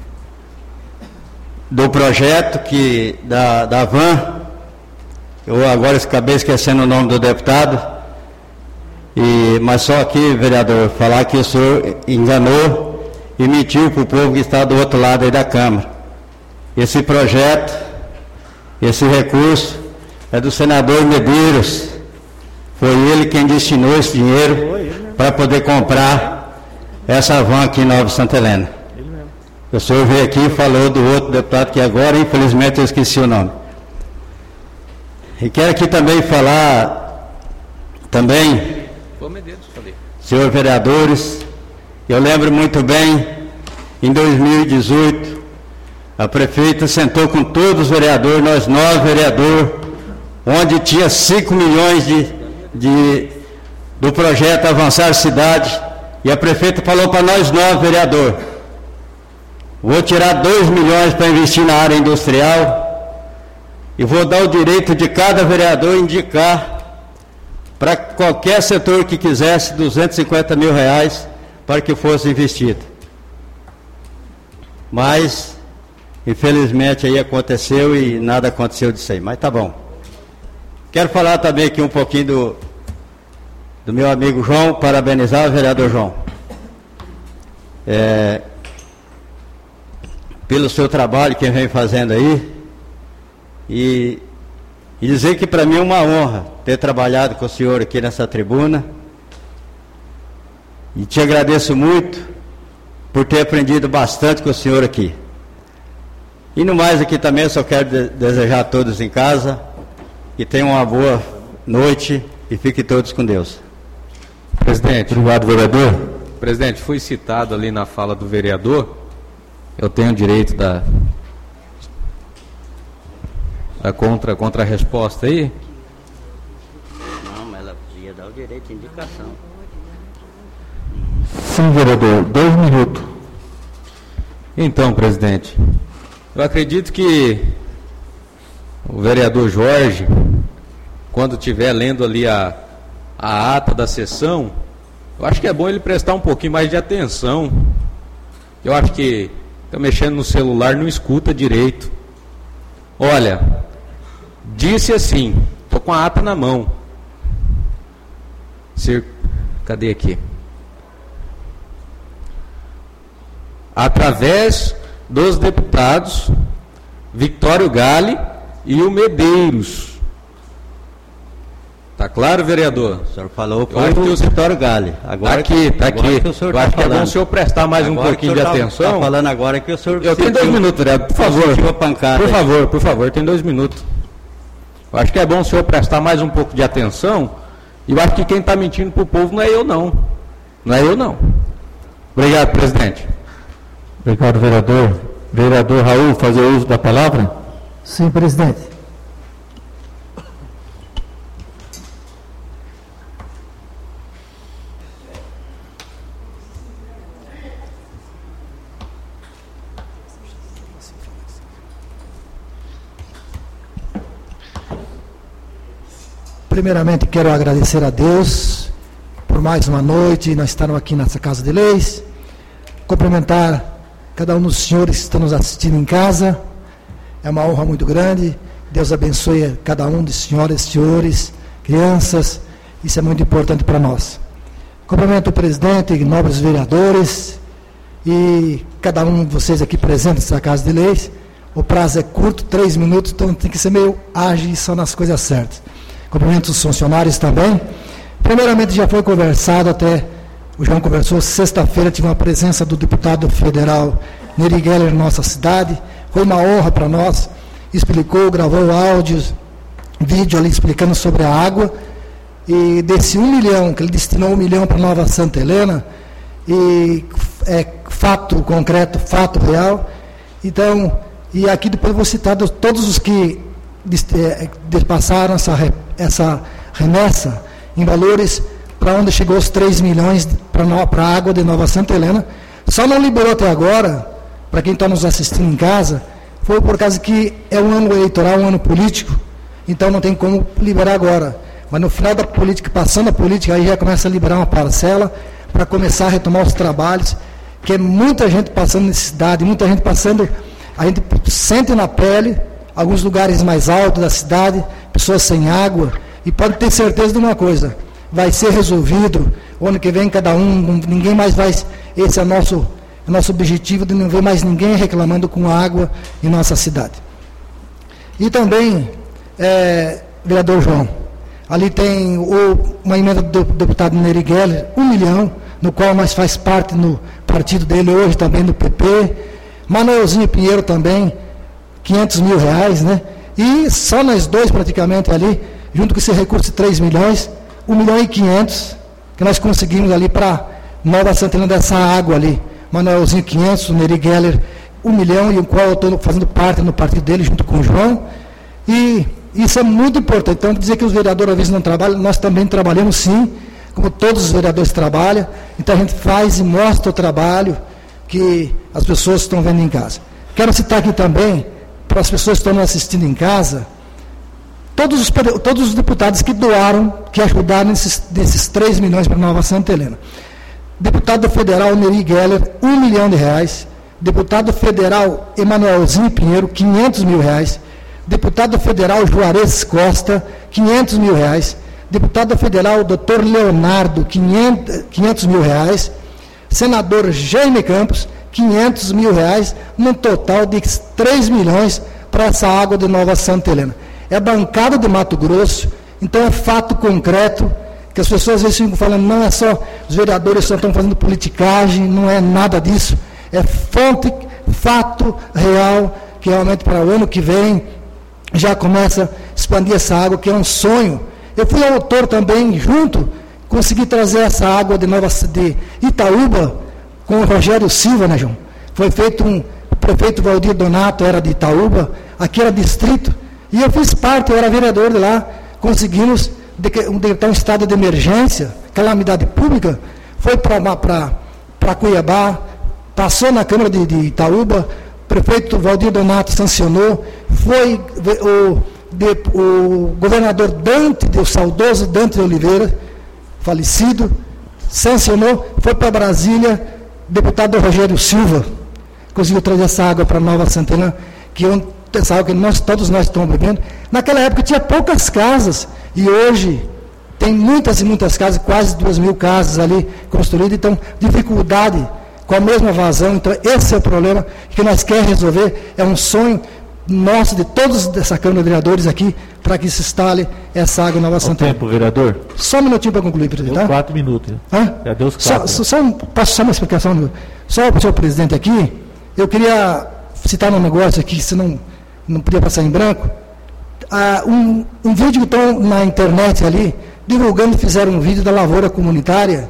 S8: do projeto da van, eu agora acabei esquecendo o nome do deputado, mas só aqui, vereador, falar que o senhor enganou e mentiu para o povo que está do outro lado aí da Câmara. Esse projeto, esse recurso é do senador Medeiros. Foi ele quem destinou esse dinheiro para poder comprar essa van aqui em Nova Santa Helena. O senhor veio aqui e falou do outro deputado que agora, infelizmente, eu esqueci o nome. E quero aqui também falar, senhor vereadores, eu lembro muito bem, em 2018, a prefeita sentou com todos os vereadores, nós 9 vereadores, onde tinha 5 milhões do projeto Avançar Cidade, e a prefeita falou para nós 9 vereadores, vou tirar 2 milhões para investir na área industrial, e vou dar o direito de cada vereador indicar para qualquer setor que quisesse 250 mil reais para que fosse investido. Mas, infelizmente, aí aconteceu e nada aconteceu disso aí, mas tá bom. Quero falar também aqui um pouquinho do meu amigo João, parabenizar o vereador João. Pelo seu trabalho que vem fazendo aí, e dizer que para mim é uma honra ter trabalhado com o senhor aqui nessa tribuna, e te agradeço muito por ter aprendido bastante com o senhor aqui. E no mais aqui também eu só quero desejar a todos em casa que tenham uma boa noite e fiquem todos com Deus.
S2: Presidente.
S1: Obrigado, vereador.
S2: Presidente, foi citado ali na fala do vereador, eu tenho direito da contra-resposta aí?
S8: Não, mas ela ia dar o direito de indicação.
S1: Sim, vereador, 2 minutos.
S2: Então, presidente, eu acredito que o vereador Jorge, quando estiver lendo ali a ata da sessão, eu acho que é bom ele prestar um pouquinho mais de atenção. Eu acho que está mexendo no celular, não escuta direito. Olha, disse assim, estou com a ata na mão. Cadê aqui? Através dos deputados Victório Gale e o Medeiros. Tá claro, vereador?
S8: O senhor falou foi o Victório Gale. Agora
S2: tá aqui. Eu acho que é bom o senhor prestar mais um pouquinho de atenção.
S8: Está falando agora que o senhor...
S2: Eu tenho 2 minutos, vereador, por favor. Por favor, tem 2 minutos. Eu acho que é bom o senhor prestar mais um pouco de atenção. E eu acho que quem está mentindo para o povo não é eu, não. Não é eu, não. Obrigado, presidente.
S1: Obrigado, vereador. Vereador Raul, fazer uso da palavra?
S9: Sim, presidente. Primeiramente, quero agradecer a Deus por mais uma noite. Nós estamos aqui nessa Casa de Leis. Cumprimentar cada um dos senhores que estão nos assistindo em casa. É uma honra muito grande. Deus abençoe cada um dos senhores, crianças. Isso é muito importante para nós. Cumprimento o presidente e nobres vereadores e cada um de vocês aqui presentes nessa Casa de Leis. O prazo é curto, 3 minutos, então tem que ser meio ágil só nas coisas certas. Cumprimento os funcionários também. Primeiramente, já foi conversado, até o João conversou, sexta-feira tive uma presença do deputado federal Neri Geller na nossa cidade. Foi uma honra para nós. Explicou, gravou áudios, vídeo ali explicando sobre a água, e desse 1 milhão, que ele destinou 1 milhão para Nova Santa Helena, e é fato concreto, fato real. Então, e aqui depois eu vou citar todos os que passaram essa remessa em valores para onde chegou os 3 milhões para a água de Nova Santa Helena. Só não liberou até agora, para quem está nos assistindo em casa, foi por causa que é um ano eleitoral, um ano político, então não tem como liberar agora. Mas no final da política, passando a política, aí já começa a liberar uma parcela para começar a retomar os trabalhos, que é muita gente passando necessidade, muita gente passando, a gente sente na pele, alguns lugares mais altos da cidade, pessoas sem água, e pode ter certeza de uma coisa, vai ser resolvido, o ano que vem cada um, ninguém mais vai, esse é nosso objetivo, de não ver mais ninguém reclamando com água em nossa cidade. E também, vereador João, ali tem uma emenda do deputado Neri Geller, 1 milhão, no qual nós faz parte no partido dele hoje, também no PP. Manuelzinho Pinheiro também, 500 mil reais, né? E só nós dois praticamente ali, junto com esse recurso de 3 milhões, 1 milhão e 500, que nós conseguimos ali para Nova Santa Helena dessa água ali. Manuelzinho 500, o Neri Geller 1 milhão, e o qual eu estou fazendo parte no partido dele, junto com o João. E isso é muito importante. Então, dizer que os vereadores às vezes não trabalham, nós também trabalhamos sim, como todos os vereadores trabalham. Então a gente faz e mostra o trabalho que as pessoas estão vendo em casa. Quero citar aqui também, para as pessoas que estão nos assistindo em casa, todos os deputados que doaram, que ajudaram nesses 3 milhões para Nova Santa Helena. Deputado federal Neri Geller, 1 milhão de reais. Deputado federal Emanuelzinho Pinheiro, 500 mil reais. Deputado federal Juarez Costa, 500 mil reais. Deputado federal Dr. Leonardo, 500 mil reais. Senador Jaime Campos, 500 mil reais, num total de 3 milhões para essa água de Nova Santa Helena. É bancada de Mato Grosso, então é fato concreto, que as pessoas às vezes ficam falando, não é só, os vereadores só estão fazendo politicagem, não é nada disso, é fonte, fato real, que realmente para o ano que vem já começa a expandir essa água, que é um sonho. Eu fui autor também, junto, consegui trazer essa água de Itaúba, com o Rogério Silva, né, João? Foi feito o prefeito Valdir Donato era de Itaúba, aqui era distrito, e eu fiz parte, eu era vereador de lá, conseguimos decretar um estado de emergência, calamidade pública, foi para Cuiabá, passou na Câmara de Itaúba, o prefeito Valdir Donato sancionou, foi o governador o saudoso Dante de Oliveira, falecido, sancionou, foi para Brasília, deputado Rogério Silva, conseguiu trazer essa água para Nova Santa Helena, que essa água que todos nós estamos bebendo. Naquela época tinha poucas casas, e hoje tem muitas e muitas casas, quase 2.000 casas ali construídas, então dificuldade com a mesma vazão. Então esse é o problema que nós queremos resolver, é um sonho nosso, de todos dessa Câmara de Vereadores aqui, para que se instale essa água em Nova Santa Helena.
S1: Tempo, vereador?
S9: Só um minutinho para concluir, presidente.
S1: Deu 4 minutos.
S9: Já deu os 4. Posso só uma explicação? Só para o senhor presidente aqui, eu queria citar um negócio aqui, se não podia passar em branco. Um vídeo que estão na internet ali, divulgando, fizeram um vídeo da lavoura comunitária.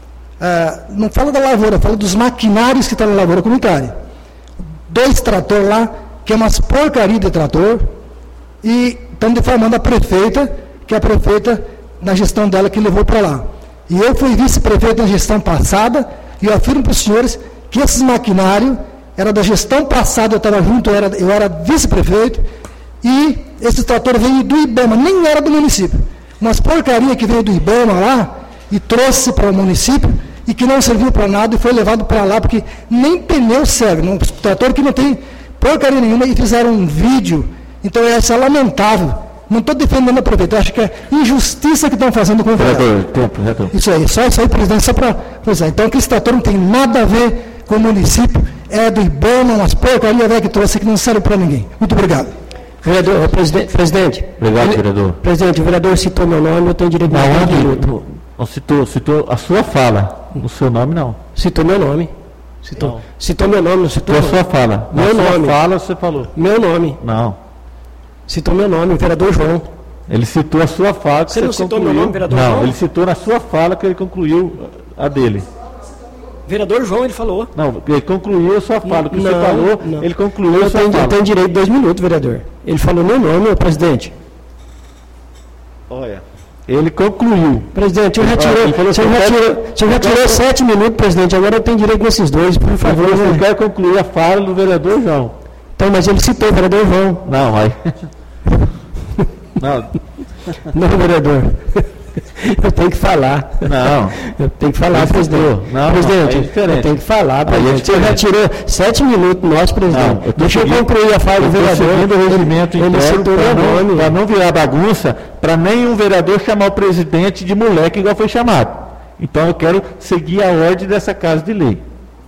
S9: Não fala da lavoura, fala dos maquinários que estão na lavoura comunitária. 2 tratores lá, que é umas porcaria de trator, e estão difamando a prefeita, que a prefeita, na gestão dela, que levou para lá. E eu fui vice-prefeito na gestão passada, e eu afirmo para os senhores que esses maquinários era da gestão passada, eu estava junto, eu era vice-prefeito, e esse trator veio do IBAMA, nem era do município. Umas porcaria que veio do IBAMA lá, e trouxe para o município, e que não serviu para nada, e foi levado para lá, porque nem pneu serve, um trator que não tem porcaria nenhuma, e fizeram um vídeo. Então isso é lamentável. Não estou defendendo a prefeita, acho que é injustiça que estão fazendo com o vereador. Isso aí, só isso aí, presidente, só para usar. Então que esse trator não tem nada a ver com o município, é do IBAMA, umas porcarias que trouxe que não serve para ninguém. Muito obrigado.
S4: Vereador, presidente.
S1: Obrigado, vereador.
S4: Presidente, o vereador citou meu nome, eu tenho direito de falar.
S1: Não citou a sua fala, o seu nome não.
S4: Citou meu nome. Citou meu nome, não citou
S1: a sua fala.
S4: Meu nome.
S1: Sua fala você falou.
S4: Meu nome.
S1: Não.
S4: Citou meu nome, o vereador João.
S1: Ele citou a sua fala que
S4: você não citou meu nome, vereador João?
S1: Não, ele citou na sua fala que ele concluiu a dele.
S4: Vereador João, ele falou.
S1: Não, ele concluiu a sua fala. O que você falou,
S4: não.
S1: ele concluiu a sua fala.
S4: Eu tenho direito de 2 minutos, vereador. Ele falou meu nome, presidente.
S1: Olha, ele concluiu.
S4: Presidente, eu já tirou 7 minutos, presidente. Agora eu tenho direito nesses 2, por favor.
S1: Eu quero concluir a fala do vereador João.
S4: Então, mas ele citou o vereador João.
S1: Não, vai.
S4: Não, vereador. Eu tenho que falar.
S1: Não.
S4: Eu tenho que falar, presidente.
S1: Não,
S4: presidente, eu tenho que falar, presidente. Você já tirou 7 minutos, nosso presidente.
S1: Não,
S4: deixa eu concluir a fala do vereador.
S1: O regimento interno para não virar bagunça, para nenhum vereador chamar o presidente de moleque igual foi chamado. Então eu quero seguir a ordem dessa casa de lei.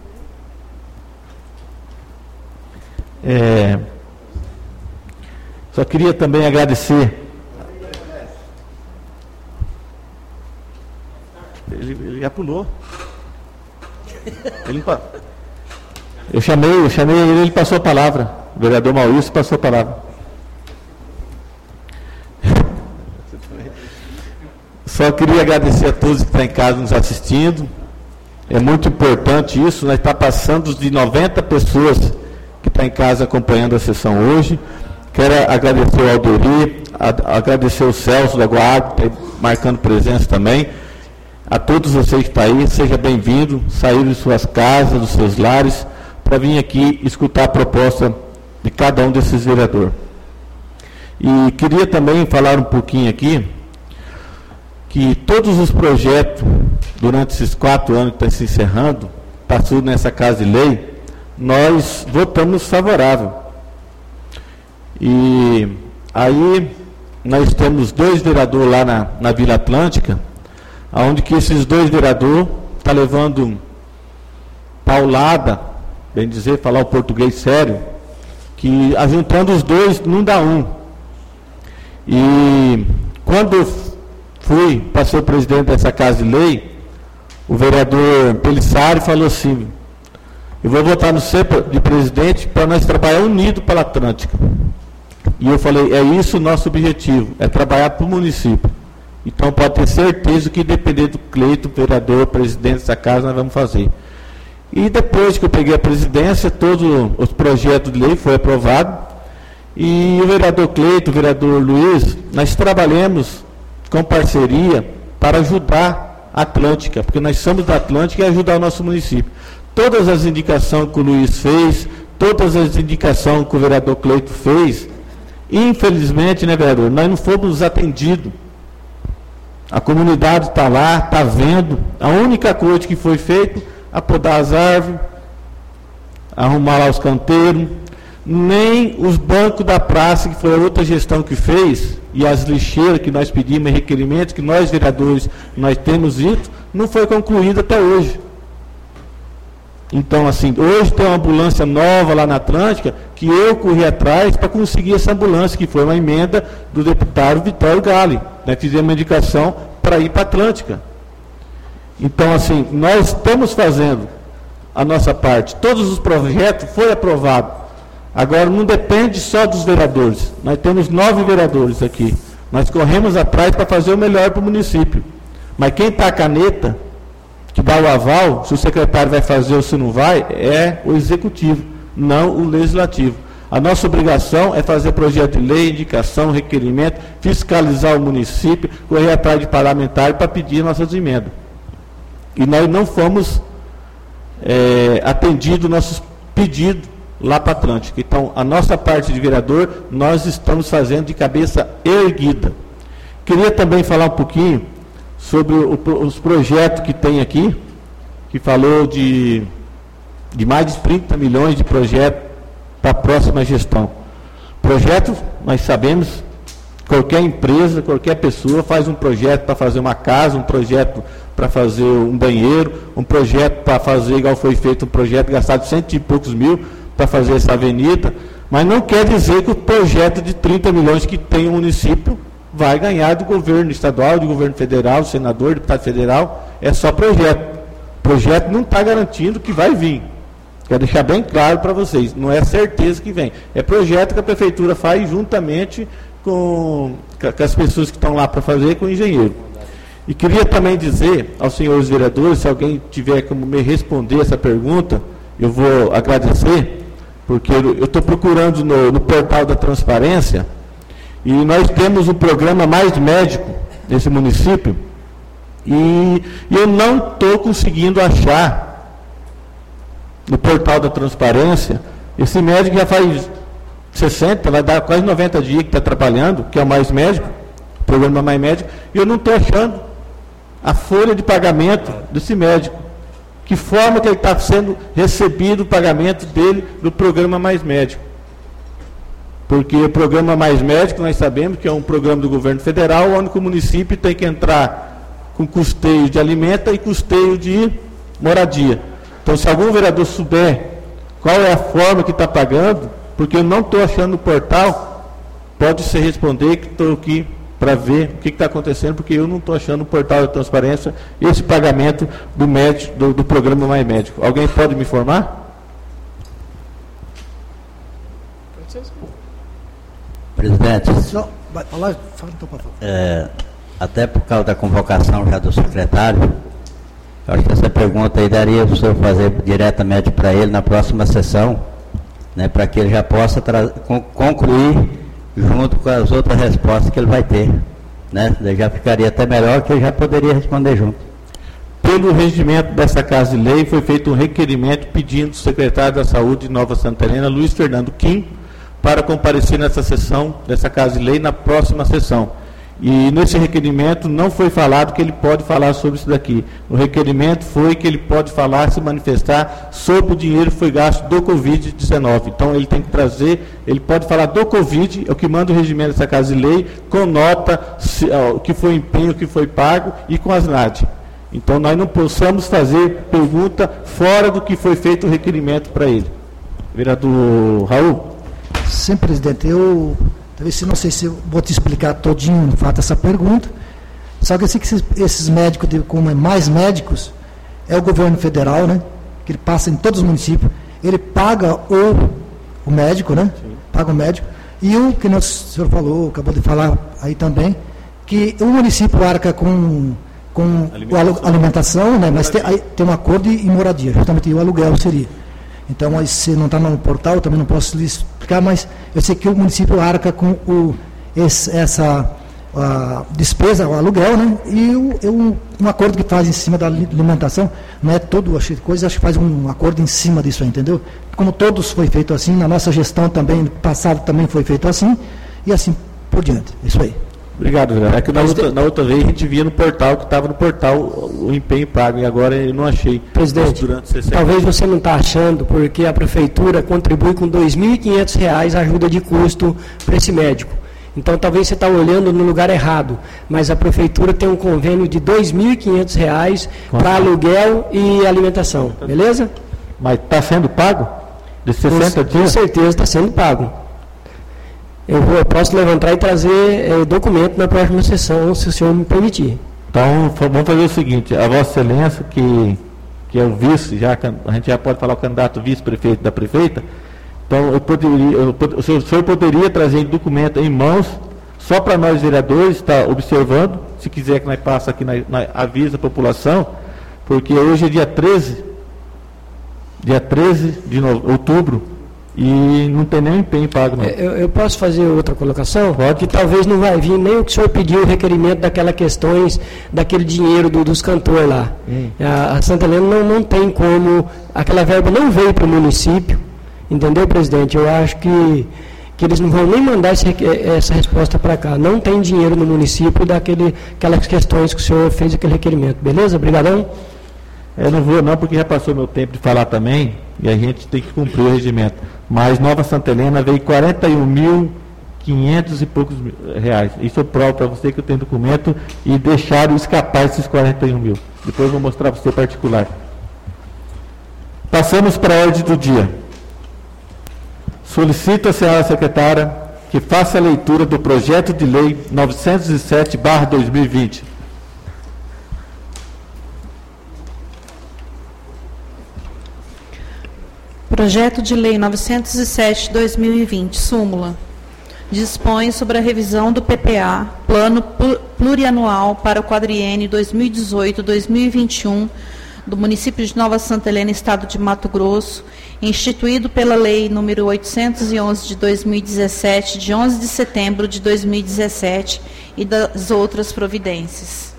S1: Só queria também agradecer. Ele já pulou. Eu chamei ele passou a palavra. O vereador Maurício passou a palavra. Só queria agradecer a todos que estão em casa nos assistindo. É muito importante isso. Nós estamos passando de 90 pessoas que estão em casa acompanhando a sessão hoje. Quero agradecer ao Aldori, agradecer o Celso da Guarda, marcando presença também. A todos vocês que estão aí, seja bem-vindo, sair de suas casas, dos seus lares, para vir aqui escutar a proposta de cada um desses vereadores. E queria também falar um pouquinho aqui, que todos os projetos, durante esses 4 anos que estão se encerrando, passou nessa casa de lei, nós votamos favorável. E aí, nós temos 2 vereadores lá na Vila Atlântica, onde que esses 2 vereadores estão levando paulada, bem dizer, falar o português sério, que ajuntando os 2 não dá um. E quando eu fui para ser o presidente dessa casa de lei, o vereador Pelissari falou assim: eu vou votar no você de presidente para nós trabalhar unido pela Atlântica. E eu falei, é isso o nosso objetivo, é trabalhar para o município. Então pode ter certeza que depender do Cleito, vereador, presidente dessa casa, nós vamos fazer. E depois que eu peguei a presidência, todos os projetos de lei foram aprovados. E o vereador Cleito, o vereador Luiz, nós trabalhamos com parceria para ajudar a Atlântica, porque nós somos da Atlântica e ajudar o nosso município. Todas as indicações que o Luiz fez, todas as indicações que o vereador Cleito fez, infelizmente, né, vereador, nós não fomos atendidos. A comunidade está lá, está vendo. A única coisa que foi feita, apodar as árvores, arrumar lá os canteiros, nem os bancos da praça, que foi a outra gestão que fez, e as lixeiras que nós pedimos, requerimentos, que nós, vereadores, nós temos isso, não foi concluído até hoje. Então, assim, hoje tem uma ambulância nova lá na Atlântica, que eu corri atrás para conseguir essa ambulância, que foi uma emenda do deputado Vitório Gale. Nós fizemos uma indicação para ir para a Atlântica. Então, assim, nós estamos fazendo a nossa parte. Todos os projetos foram aprovados. Agora, não depende só dos vereadores. Nós temos 9 vereadores aqui. Nós corremos atrás para fazer o melhor para o município. Mas quem está a caneta, que dá o aval, se o secretário vai fazer ou se não vai, é o executivo, não o legislativo. A nossa obrigação é fazer projeto de lei, indicação, requerimento, fiscalizar o município, correr atrás de parlamentares para pedir nossas emendas. E nós não fomos atendidos nossos pedidos lá para a Atlântica. Então, a nossa parte de vereador, nós estamos fazendo de cabeça erguida. Queria também falar um pouquinho sobre os projetos que tem aqui, que falou de mais de 30 milhões de projetos para a próxima gestão. Projeto, nós sabemos, qualquer empresa, qualquer pessoa faz um projeto para fazer uma casa, um projeto para fazer um banheiro, um projeto para fazer, igual foi feito um projeto gastado 100 e poucos mil para fazer essa avenida, mas não quer dizer que o projeto de 30 milhões que tem o município vai ganhar do governo estadual, do governo federal, do senador, deputado federal. É só projeto. Projeto não está garantindo que vai vir. Quero deixar bem claro para vocês, não é certeza que vem. É projeto que a prefeitura faz juntamente com as pessoas que estão lá para fazer, com o engenheiro. E queria também dizer aos senhores vereadores, se alguém tiver como me responder essa pergunta, eu vou agradecer, porque eu estou procurando no portal da transparência, e nós temos o programa Mais Médico nesse município, e eu não estou conseguindo achar no portal da transparência. Esse médico já faz 60, vai dar quase 90 dias que está trabalhando, que é o Mais Médico, o programa Mais Médico, e eu não estou achando a folha de pagamento desse médico. Que forma que ele está sendo recebido o pagamento dele do programa Mais Médico? Porque o programa Mais Médico, nós sabemos que é um programa do governo federal, onde o município tem que entrar com custeio de alimento e custeio de moradia. Então, se algum vereador souber qual é a forma que está pagando, porque eu não estou achando no portal, pode se responder, que estou aqui para ver o que está acontecendo, porque eu não estou achando no portal da transparência esse pagamento do médico, do programa Mais Médico. Alguém pode me informar?
S8: Presidente,
S9: Não, vai falar, fala então, por favor.
S8: Até por causa da convocação já do secretário, eu acho que essa pergunta aí daria para o senhor fazer diretamente para ele na próxima sessão, né, para que ele já possa concluir junto com as outras respostas que ele vai ter, né? Já ficaria até melhor, que ele já poderia responder junto.
S1: Pelo regimento dessa Casa de Lei, foi feito um requerimento pedindo ao secretário da Saúde de Nova Santa Helena, Luiz Fernando Kim, para comparecer nessa sessão dessa Casa de Lei na próxima sessão. E nesse requerimento não foi falado que ele pode falar sobre isso daqui. O requerimento foi que ele pode falar, se manifestar sobre o dinheiro que foi gasto do Covid-19. Então ele tem que trazer, ele pode falar do Covid, é o que manda o regimento dessa Casa de Lei, com nota, o que foi empenho, o que foi pago e com as NAD. Então nós não possamos fazer pergunta fora do que foi feito o requerimento para ele. Vereador Raul?
S9: Sim, presidente, talvez, não sei se eu vou te explicar todinho, no fato, essa pergunta, só que eu sei que esses médicos, como é Mais Médicos, é o governo federal, né, que ele passa em todos os municípios, ele paga o médico, né, sim, paga o médico, e o que o senhor falou, acabou de falar aí também, que o município arca com alimentação, né, mas tem um acordo e moradia, justamente o aluguel seria. Então, se não está no portal, eu também não posso lhe explicar, mas eu sei que o município arca com essa despesa, o aluguel, né? E um acordo que faz em cima da alimentação, não é todo a coisa, acho que faz um acordo em cima disso aí, entendeu? Como todos foi feito assim, na nossa gestão também, no passado também foi feito assim, e assim por diante. Isso aí.
S1: Obrigado, vereador. É que na outra vez a gente via no portal, que estava no portal o empenho pago, e agora eu não achei.
S4: Presidente, talvez você não está achando, porque a prefeitura contribui com R$ 2.500 ajuda de custo para esse médico. Então talvez você está olhando no lugar errado, mas a prefeitura tem um convênio de R$ 2.500 para aluguel e alimentação, beleza?
S1: Mas está sendo pago? De 60 dias?
S4: Com certeza está sendo pago. Eu posso levantar e trazer o documento na próxima sessão, se o senhor me permitir.
S1: Então, vamos fazer o seguinte, a Vossa Excelência, que é o vice, a gente já pode falar o candidato vice-prefeito da prefeita, então o senhor poderia trazer documento em mãos, só para nós vereadores estar observando, se quiser que nós passe aqui, avisa a população, porque hoje é dia 13 de outubro, e não tem nem empenho pago, não.
S4: Eu posso fazer outra colocação?
S1: Pode.
S4: Que talvez não vai vir nem o que o senhor pediu, o requerimento daquelas questões, daquele dinheiro dos cantores lá. A Santa Helena não tem como, aquela verba não veio para o município, entendeu, presidente? Eu acho que eles não vão nem mandar essa resposta para cá. Não tem dinheiro no município daquelas questões que o senhor fez aquele requerimento. Beleza? Obrigadão.
S1: Eu não vou não, porque já passou meu tempo de falar também, e a gente tem que cumprir o regimento. Mas Nova Santa Helena veio 41.500 e poucos reais. Isso eu provo para você que eu tenho documento, e deixaram escapar esses 41 mil. Depois eu vou mostrar para você particular. Passamos para a ordem do dia. Solicito a senhora secretária que faça a leitura do projeto de lei 907/2020.
S3: Projeto de Lei 907/2020, súmula. dispõe sobre a revisão do PPA, Plano Plurianual para o quadriênio 2018-2021, do município de Nova Santa Helena, Estado de Mato Grosso, instituído pela Lei nº 811 de 2017, de 11 de setembro de 2017, e das outras providências.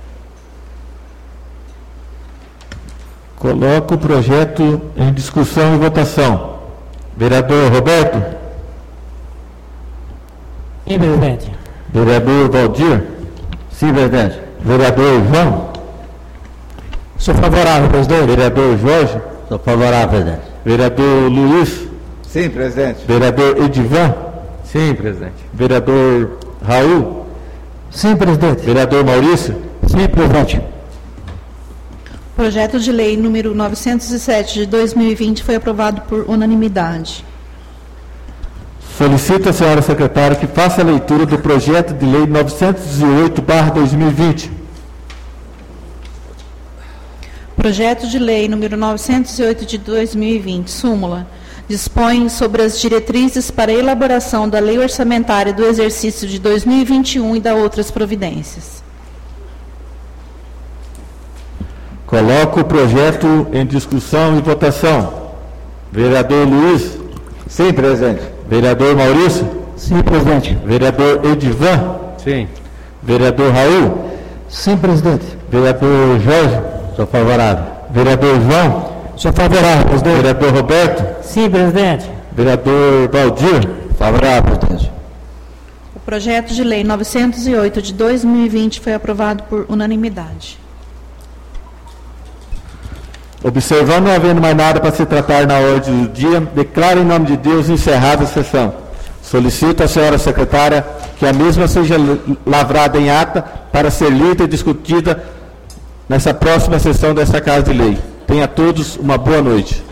S1: Coloco o projeto em discussão e votação. Vereador Roberto?
S5: Sim, presidente.
S1: Vereador Valdir?
S7: Sim, presidente.
S1: Vereador João?
S4: Sou favorável, presidente.
S1: Vereador Jorge?
S8: Sou favorável, presidente.
S1: Vereador Luiz?
S6: Sim, presidente.
S1: Vereador Edivan?
S2: Sim, presidente.
S1: Vereador Raul?
S4: Sim, presidente.
S1: Vereador Maurício?
S4: Sim, presidente.
S3: Projeto de lei número 907 de 2020 foi aprovado por unanimidade.
S1: Solicito à senhora secretária que faça a leitura do projeto de lei 908/2020.
S3: Projeto de lei número 908 de 2020, súmula, dispõe sobre as diretrizes para a elaboração da lei orçamentária do exercício de 2021 e da outras providências.
S1: Coloco o projeto em discussão e votação. Vereador Luiz?
S6: Sim, presidente.
S1: Vereador Maurício?
S4: Sim, presidente.
S1: Vereador Edivan?
S2: Sim.
S1: Vereador Raul?
S4: Sim, presidente.
S1: Vereador Jorge?
S8: Sou favorável.
S1: Vereador João?
S4: Sou favorável, presidente.
S1: Vereador Roberto?
S5: Sim, presidente.
S1: Vereador Valdir?
S8: Favorável, presidente.
S3: O projeto de lei 908 de 2020 foi aprovado por unanimidade.
S1: Observando não havendo mais nada para se tratar na ordem do dia, declaro em nome de Deus encerrada a sessão. Solicito à senhora secretária que a mesma seja lavrada em ata para ser lida e discutida nessa próxima sessão desta Casa de Lei. Tenha todos uma boa noite.